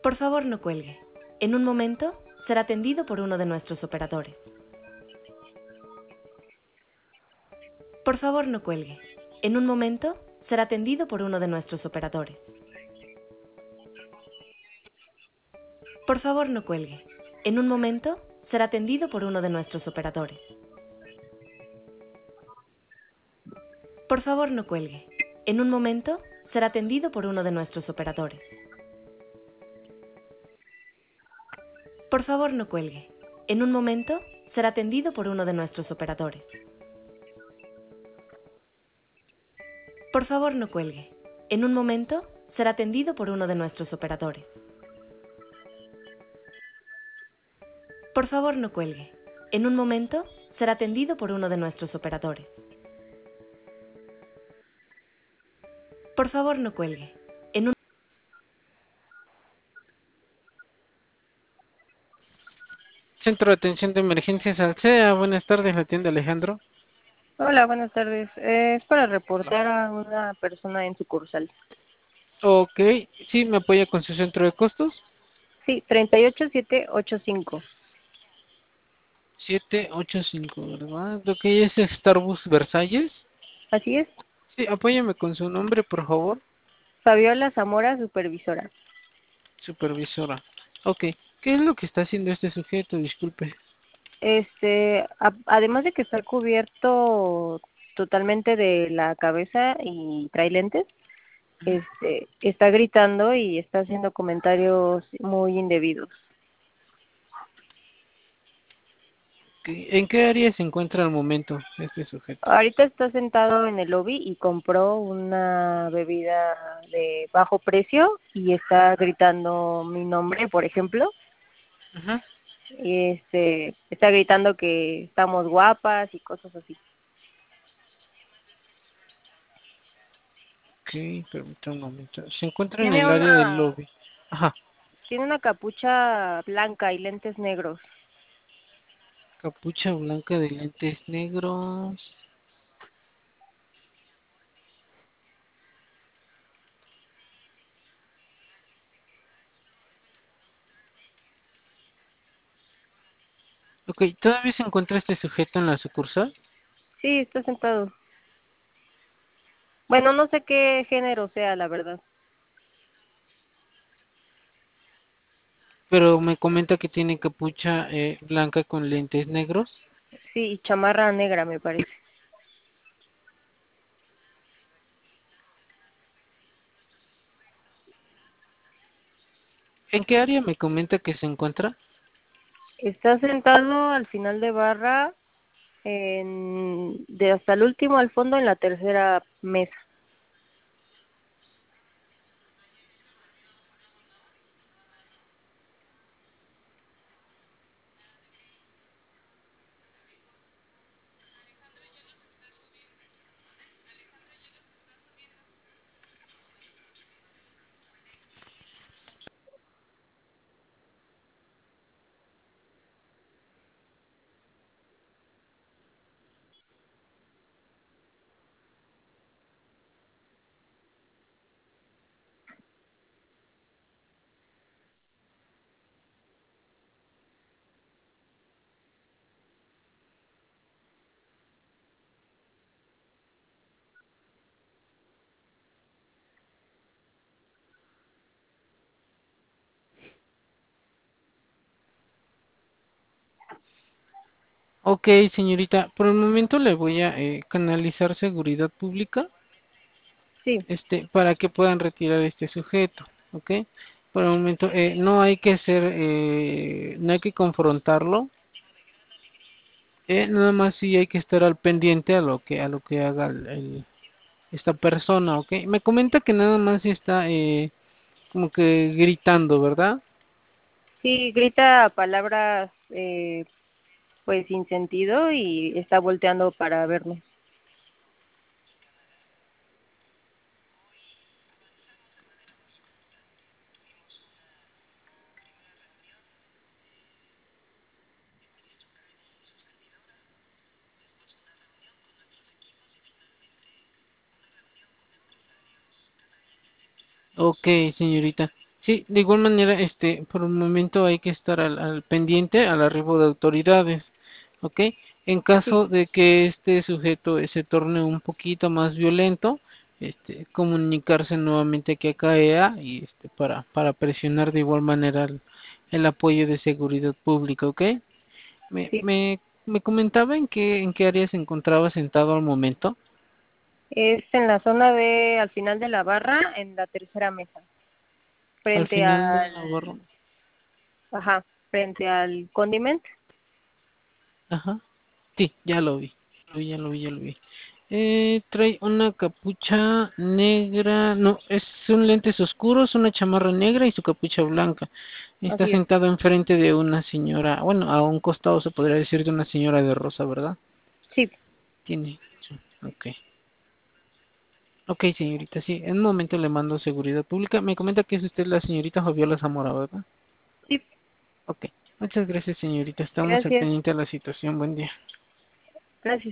Por favor, no cuelgue. En un momento será atendido por uno de nuestros operadores. Por favor, no cuelgue. En un momento será atendido por uno de nuestros operadores. Por favor, no cuelgue. En un momento será atendido por uno de nuestros operadores. Por favor, no cuelgue. En un momento será atendido por uno de nuestros operadores. Por favor, no cuelgue. En un momento será atendido por uno de nuestros operadores. Por favor, no cuelgue. En un momento será atendido por uno de nuestros operadores. Por favor, no cuelgue. En un momento será atendido por uno de nuestros operadores. Por favor, no cuelgue. En un... Centro de Atención de Emergencias Alsea, buenas tardes, la tienda Alejandro. Hola, buenas tardes. Es para reportar a una persona en sucursal. Ok, sí, me apoya con su centro de costos. Sí, 38785. 785, ¿verdad? Lo que es Starbucks Versalles. Así es. Sí, apóyame con su nombre, por favor. Fabiola Zamora, supervisora. Supervisora. Ok, ¿qué es lo que está haciendo este sujeto? Disculpe. Además de que está cubierto totalmente de la cabeza y trae lentes, está gritando y está haciendo comentarios muy indebidos. ¿En qué área se encuentra al momento este sujeto? Ahorita está sentado en el lobby y compró una bebida de bajo precio y está gritando mi nombre, por ejemplo. Ajá. Y está gritando que estamos guapas y cosas así. Ok, permítame un momento. Se encuentra en Tiene el área del una lobby. Ajá. tiene una capucha blanca y lentes negros. Capucha blanca de lentes negros. Ok, ¿todavía se encuentra este sujeto en la sucursal? Sí, está sentado. Bueno, no sé qué género sea, la verdad. Pero me comenta que tiene capucha blanca con lentes negros. Sí, y chamarra negra, me parece. ¿En qué área me comenta que se encuentra? Está sentado al final de barra, de hasta el último al fondo en la tercera mesa. Ok, señorita, por el momento le voy a canalizar seguridad pública, Sí, para que puedan retirar este sujeto, ¿ok? Por el momento no hay que no hay que confrontarlo, nada más sí hay que estar al pendiente a lo que haga esta persona, ¿ok? Me comenta que nada más está como que gritando, ¿verdad? sí, grita palabras pues sin sentido y está volteando para verme. Ok, señorita. Sí, de igual manera, por un momento hay que estar al pendiente al arribo de autoridades, ¿ok? En Sí, caso de que este sujeto se torne un poquito más violento, comunicarse nuevamente aquí a CAEA y para presionar de igual manera el apoyo de seguridad pública, ¿ok? Me, sí. me, me comentaba en qué área se encontraba sentado al momento, Es en la zona de, al final de la barra, en la tercera mesa, al frente final de la barra. al, ajá, frente al condiment. Ajá. Sí, ya lo vi. Ya lo vi. Trae una capucha negra. No, es un lentes oscuros, una chamarra negra y su capucha blanca. Está Así es. sentado enfrente de una señora, bueno, a un costado se podría decir de una señora de rosa, ¿verdad? Sí, Tiene. Sí, ok. Ok, señorita, sí. En un momento le mando seguridad pública. Me comenta que es usted la señorita Fabiola Zamora, ¿verdad? sí. Ok. Muchas gracias, señorita. Estamos al Gracias. pendiente de la situación. Buen día. Gracias.